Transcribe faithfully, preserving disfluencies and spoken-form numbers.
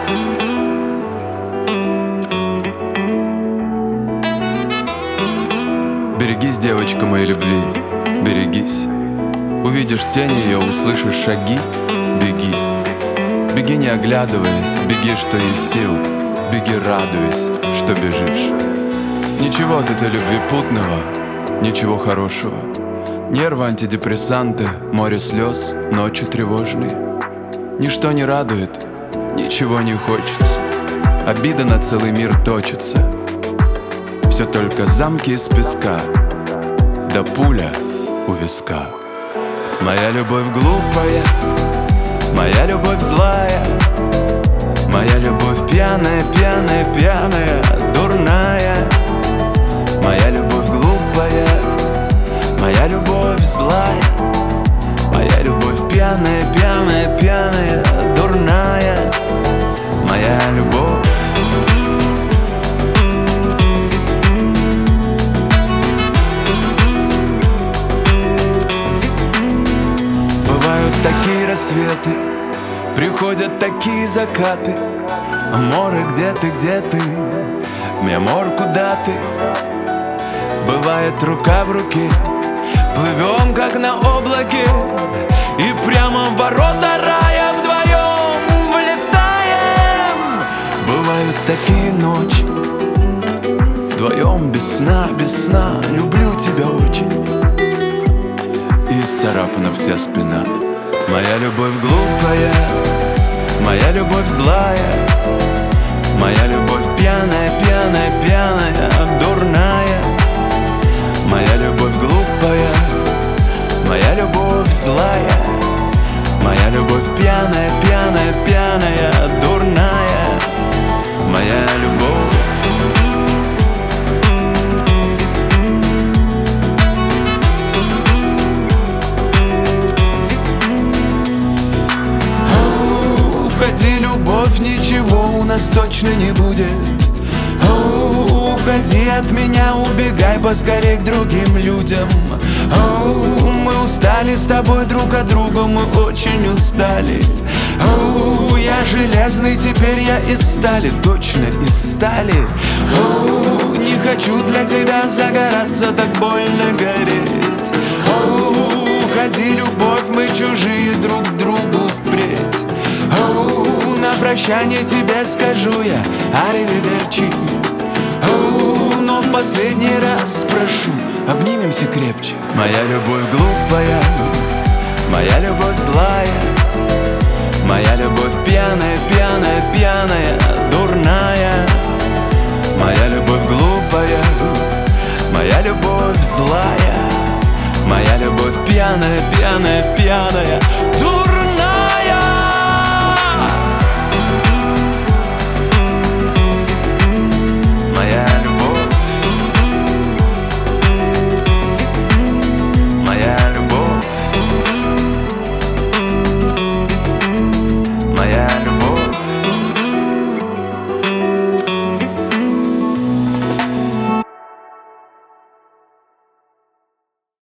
Берегись, девочка моей любви, берегись. Увидишь тень ее, услышишь шаги, беги. Беги, не оглядываясь, беги, что есть сил. Беги, радуясь, что бежишь. Ничего от этой любви путного, ничего хорошего. Нервы, антидепрессанты, море слез, ночи тревожные. Ничто не радует, ничего не хочется. Обида на целый мир точится. Все только замки из песка, да пуля у виска. Моя любовь глупая, моя любовь злая, моя любовь пьяная, пьяная, пьяная, дурная. Моя любовь глупая, моя любовь злая, моя любовь пьяная, пьяная, пьяная, дурная. Моя любовь. Бывают такие рассветы, приходят такие закаты. Аморы, где ты, где ты? Миамор, куда ты? Бывает рука в руке, плывем как на облаке, и прямо в ворота рая вдвоем влетаем. Бывают такие ночи, вдвоем без сна, без сна. Люблю тебя очень, и исцарапана вся спина. Моя любовь глупая, моя любовь злая, моя любовь пьяная, пьяная, пьяная, дурная. Моя любовь глупая, моя любовь злая, моя любовь пьяная, пьяная, пьяная, дурная. Моя любовь. Уходи, любовь, ничего у нас точно не будет. Оу, уходи от меня, убегай поскорей к другим людям. Оу, мы устали с тобой друг от друга, мы очень устали. Оу, я железный, теперь я из стали, точно из стали. Оу, не хочу для тебя загораться, так больно гореть. Оу, уходи, любовь, мы чужие друг другу впредь. Оу, на прощание тебе скажу я аривидерчи. Оу, но в последний раз прошу, обнимемся крепче. Моя любовь глупая, моя любовь злая, моя любовь пьяная, пьяная, пьяная, дурная. Моя любовь глупая, моя любовь злая, моя любовь пьяная, пьяная, пьяная, дурная. Моя